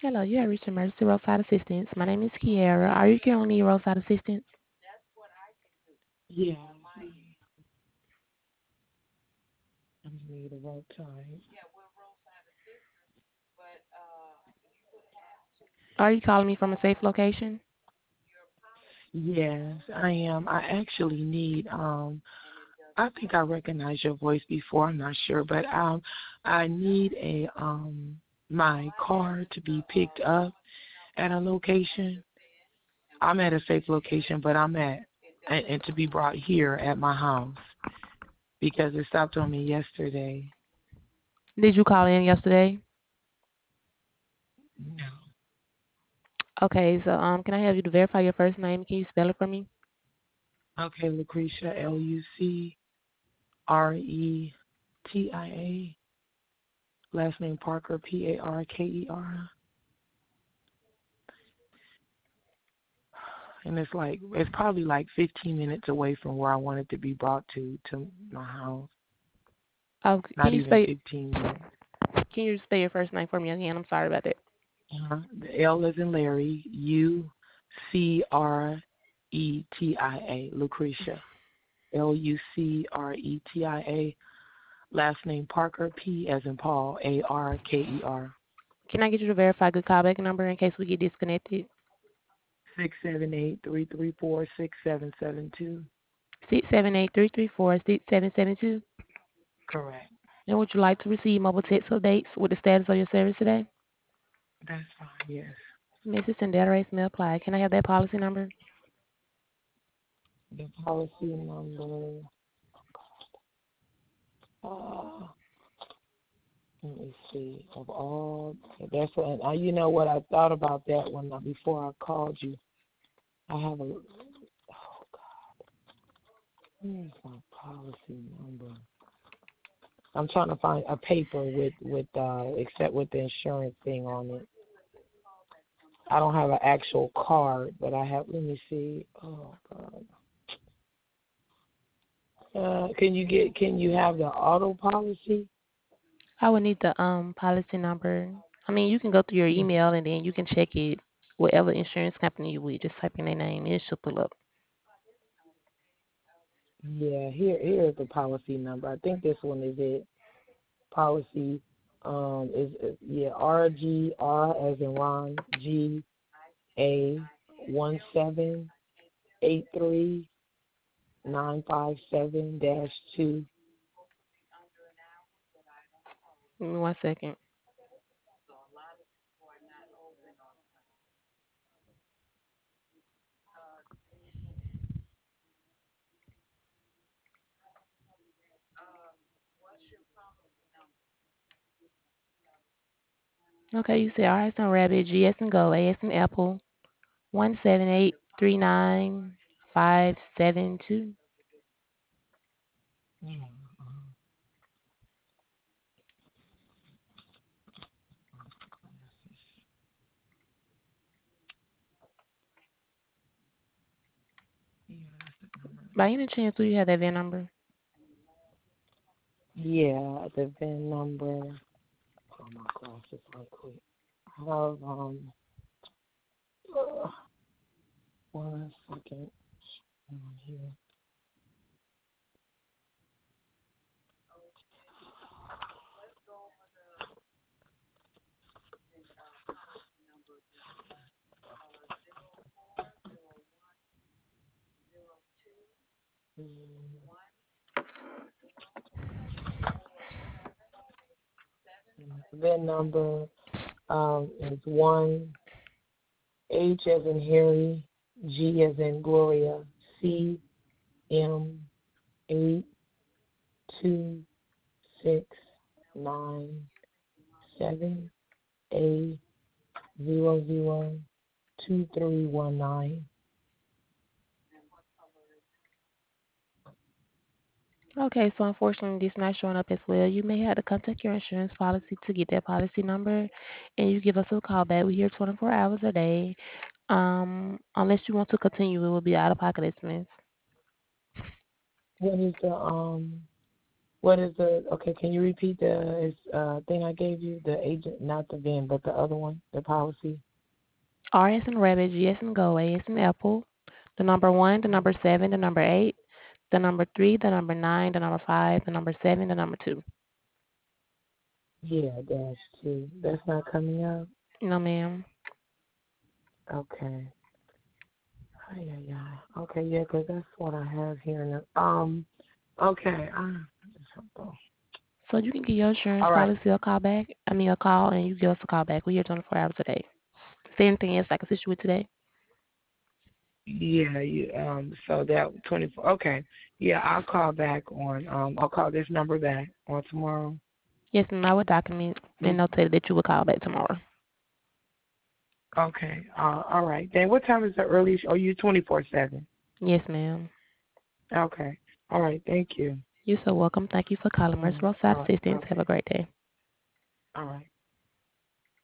Hello, you have reached Emergency Roadside Assistance. My name is Kiara. Are you currently need roadside assistance? Yeah, I just need a road time. Are you calling me from a safe location? Yes, I am. I actually need I think I recognized your voice before, I'm not sure, but I need a my car to be picked up at a location. I'm at a safe location, but and to be brought here at my house because it stopped on me yesterday. Did you call in yesterday? No. Okay, so can I have you to verify your first name? Can you spell it for me? Okay, Lucretia, Lucretia. Last name Parker, Parker. And it's probably like 15 minutes away from where I want it to be brought to my house. Oh, Not even 15 minutes. can you spell your first name for me again? I'm sorry about that. The L is in Larry, Lucretia, Lucretia, Lucretia. Last name Parker, P as in Paul, Arker. Can I get you to verify good callback number in case we get disconnected? 678-334-6772. 678-334-6772. Correct. And would you like to receive mobile text updates with the status of your service today? That's fine. Yes. Message and data rates may apply. Can I have that policy number? The policy number. Uh, Let me see. Of all, that's what. You know what? I thought about that one before I called you. I have a. Oh God, where's my policy number? I'm trying to find a paper except with the insurance thing on it. I don't have an actual card, but I have. Let me see. Oh God. Can you have the auto policy? I would need the policy number. I mean, you can go through your email and then you can check it. Whatever insurance company you with, just type in their name. It should pull up. Yeah, here's the policy number. I think this one is it. Policy is yeah, RGR as in Ron, GA 1783957-2. Give me 1 second. Okay, you say R as in rabbit, G as in go, A as in apple, 1783957 2. Yeah. Yeah, that's the number. By any chance, do you have that VIN number? Yeah, the VIN number. Oh my glasses right quick. I have uh, 1 second here. VIN number is 1 H as in Harry, G as in Gloria, CM8267A002319. Okay, so unfortunately, this not showing up as well. You may have to contact your insurance policy to get that policy number, and you give us a call back. We're here 24 hours a day. Unless you want to continue, it will be out of pocket expense. What is the What is the okay? Can you repeat the thing I gave you? The agent, not the VIN, but the other one, the policy. R as in rabbit, G as in go, A as in apple, the number 1, the number 7, the number 8, the number 3, the number 9, the number 5, the number 7, the number 2. Yeah, dash two. That's not coming up. No, ma'am. Okay. Oh, yeah, yeah. Okay, yeah, 'cause that's what I have here. Okay. So you can give your insurance All right. policy a call back. I mean, a call, and you give us a call back. We're here 24 hours a day. Is there anything else I can assist you with today? Yeah, so that 24. Okay. Yeah, I'll call back on. I'll call this number back on tomorrow. Yes, ma'am. I will document and Mm, notate that you will call back tomorrow. okay. All right. Then what time is the earliest? Oh, you 24/7. Yes, ma'am. Okay. All right. Thank you. You're so welcome. Thank you for calling Mercy Roadside All right. Assistance. Have a Okay. great day. All right.